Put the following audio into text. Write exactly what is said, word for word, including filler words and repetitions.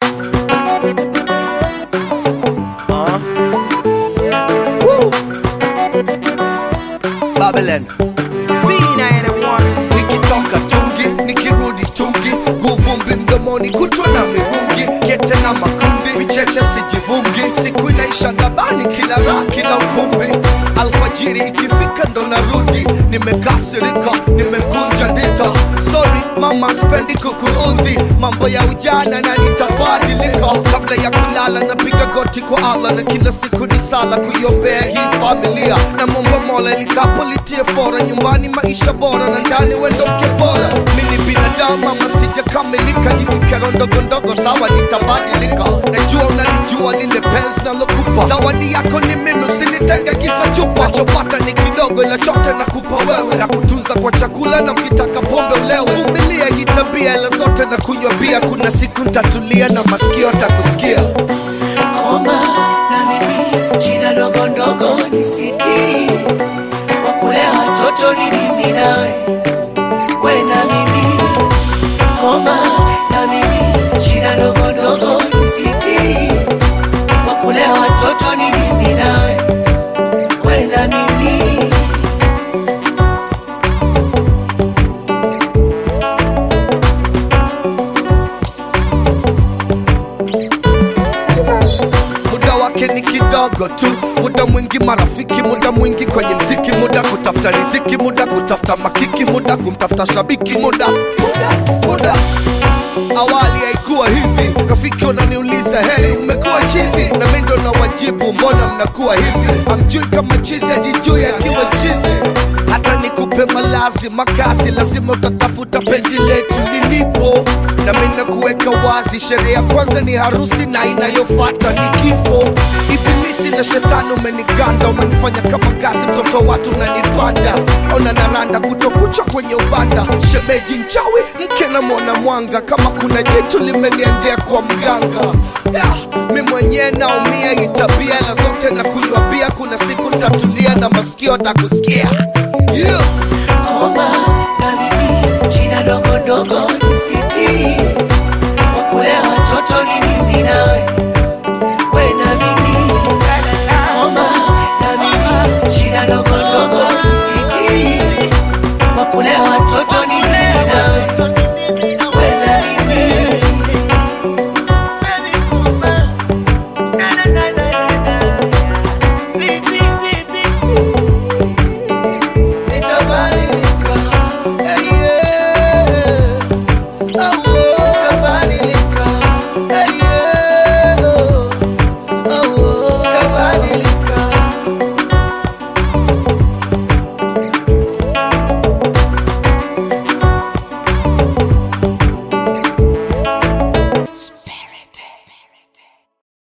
Uh-huh. Woo. Babylon. Nikitoka tungi, nikirudi tungi, guvumbi mdomoni kutwa na mirungi, kete na makundi, vicheche sijivungi, siku inaisha gabani kila raha kila ukumbi, alfajiri ikifika ndo narudi, nimekasirika, nimekunja dita, sorry mama spendi kukuudhi, mambo ya ujana na nitabadilika, kabla ya kulala napiga goti kwa Allah, na kila siku ni sala kuiombea hii familia, na Mungu Mola likapo litie fora, nyumbani maisha bora na ndani wendo mke bora. Mimi binadamu ama sijakamilika, hizi kero ndogo ndogo sawa nitabadilika, najua unalijua lile penzi nalokupa, zawadi yako ni mimi usinitenge kisa chupa, nachopata ni kidogo ila chote nakupa wewe, na kutunza kwa chakula na ukitaka pombe ulewe, vumilia hii tabia ila zote na kunywa bia, kuna siku ntatulia na masikio atakusikia. Omba na mimi shida ndogo ndogo nisitiri, wakulea watoto ni mimi nawe, we na mimi. Omba na mimi shida ndogo ndogo nisitiri, wakulea watoto ni mimi nawe, we na mimi. Muda wake ni kidogo tu, muda mwingi marafiki, muda mwingi kwenye mziki, muda kutafuta riziki, muda kutafuta makiki, muda kumtafuta shabiki, muda muda muda. Awali haikuwa hivi, rafiki unaniuliza hey umekuwa chizi, na mimi ndo nawajibu mbona mnakuwa hivi, hamjui kama chizi ajijui akiwa chizi, hata nikupe malazi makazi lazima utatafuta penzi letu lilipo, na mimi nakuweka wazi, sherehe ya kwanza ni harusi na inayofuata ni kifo. Ibilisi na shetani umeniganda, umenifanya kama gazi, mtoto watu unanipanda, ona naranda kutokucha kwenye ubanda, shemeji mchawi mke na mwana mwanga, kama kuna jitu limeniendea kwa mganga, yeah, mi mwenye naumia itabia, ila zote na kunywa bia, kuna siku ntatulia na masikio takusikia, yeah. Omba na mimi shida ndogo ndogo